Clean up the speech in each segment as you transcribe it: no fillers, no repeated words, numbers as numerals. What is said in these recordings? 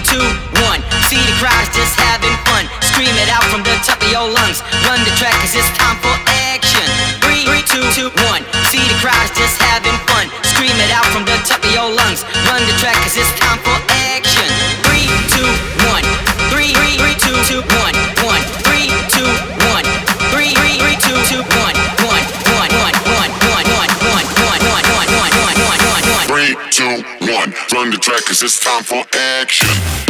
2, 1. See the crowd is just having fun. Scream it out from the top of your lungs. Run the track 'cause it's time for action. 3, 2, 1. See the crowd is just having fun. Scream it out from the top of your lungs. Run the track 'cause it's time for action. 3, 2, 1. 3, 2, 2, 1, 1. 3, 2, 1. 3, 2, 2, 1, 1, 1, 1, 1, 1, 1, 1, 1, 1, 1, 1, 1, 1, 1. 3, 2, 1. Run the track 'cause it's time for action.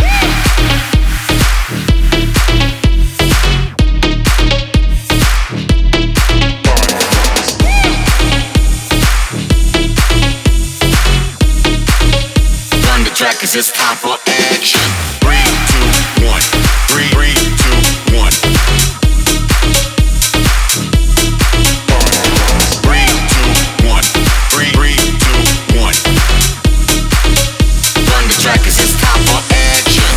Run the track 'cause it's time for action. 3, 2, 1. 3, 2, 1. 3, 2, 1. 3, 2, 1. Run the track 'cause it's time for action.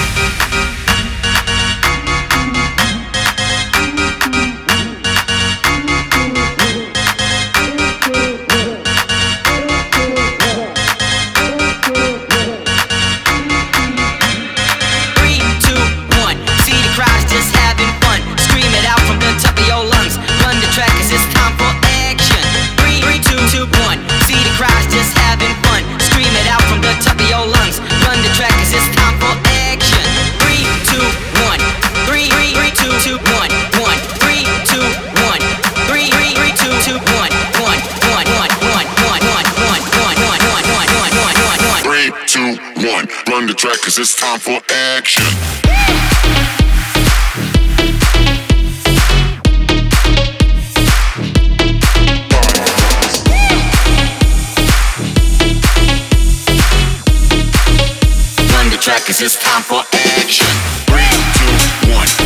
Run the track 'cause it's time for action. Run the track 'cause it's time for action. 3, 2, 1.